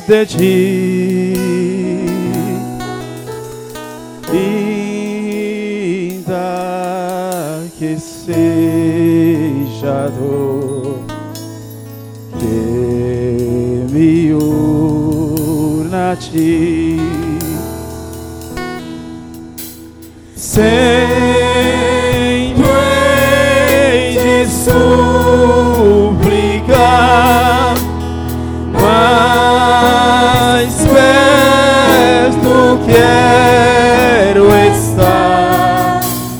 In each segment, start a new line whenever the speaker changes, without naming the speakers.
de ti, ainda que seja dor que me una a ti, sempre hei de suplicar, mais perto quero estar,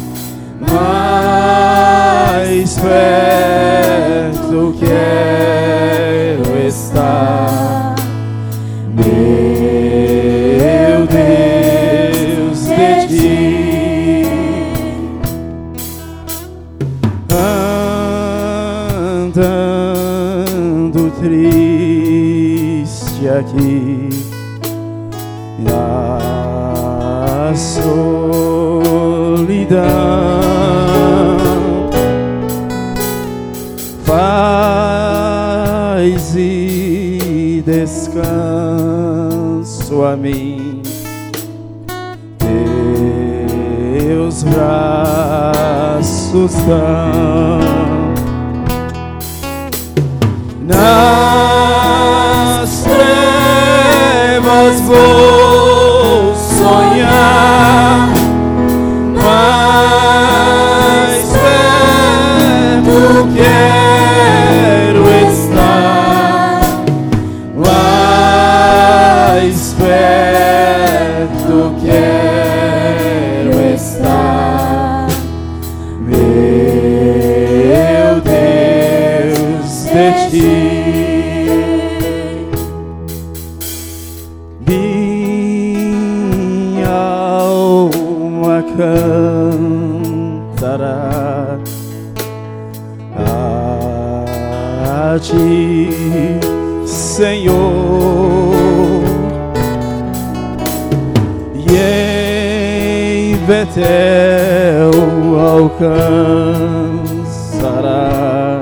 mais perto quero estar, meu Deus, de ti. Andando triste aqui na solidão, paz e descanso a mim, teus braços dão. Nas trevas vou sonhar, mais perto quero estar, mais perto quero estar, meu Deus, de ti. Cantará a ti, Senhor, e em Betel alcançará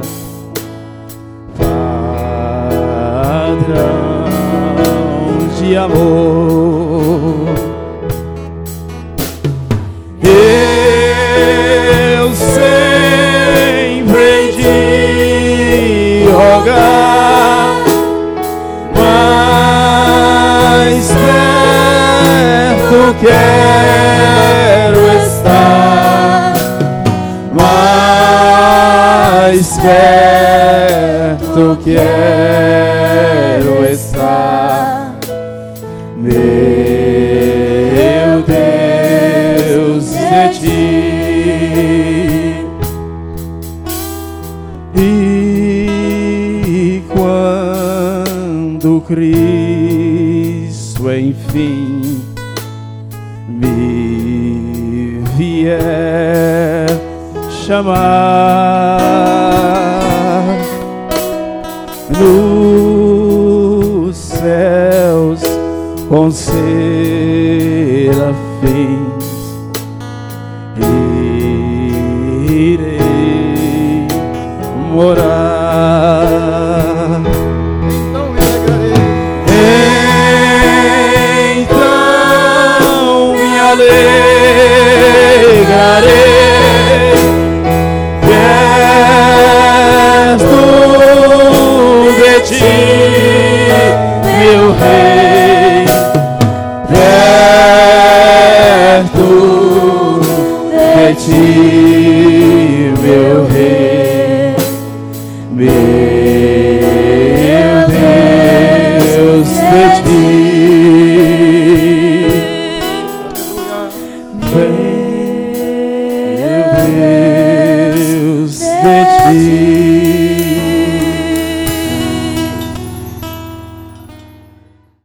padrão de amor. Eu sempre hei de rogar, mais perto quero estar, mais perto quero estar, meu Deus, de ti. E quando Cristo enfim me vier chamar nos céus com serafins, irei morar. Então me alegrarei, então me alegrarei, perto de ti, meu Rei.